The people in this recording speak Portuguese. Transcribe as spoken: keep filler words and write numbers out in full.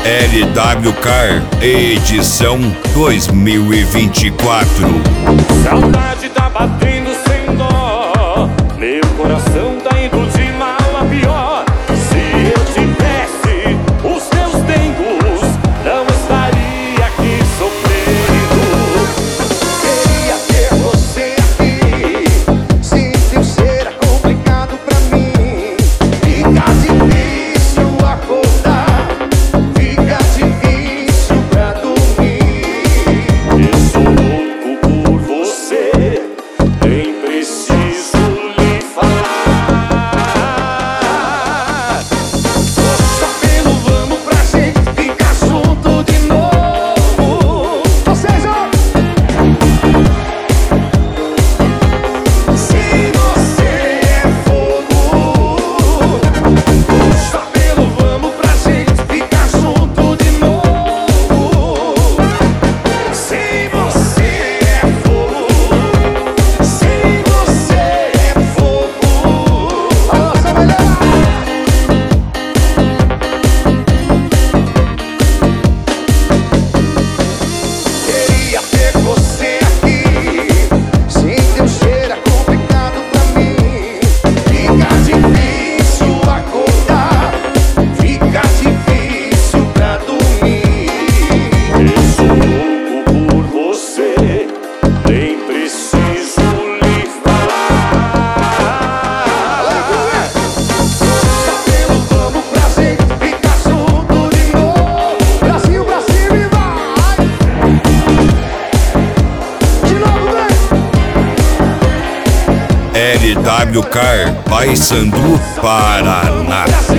L W Car, edição dois mil e vinte e quatro. Saudade tá batendo sem dó, meu coração tá indo de mal a pior. Se eu tivesse os teus dengos, não estaria aqui sofrendo. Queria ter você aqui, sem teu ser é complicado pra mim. Fica difícil acordar, fica difícil pra dormir. Eu sou louco por você, nem preciso lhe falar. Tô sabendo, vamos pra gente ficar junto de novo. Vocês ó. Se você é fogo, tô sabendo, vamos pra gente ficar junto de novo. Se você é fogo, se você é fogo. A nossa melhor. Queria ter você aqui, sem teu cheiro é complicado pra mim. Fica difícil acordar, fica difícil pra dormir. Eu sou louco por você, nem preciso lhe falar. Sabendo, vamos pra gente ficar junto de novo. Brasil, Brasil e vai! De novo, vem! L W Car, Paysandu, Paraná.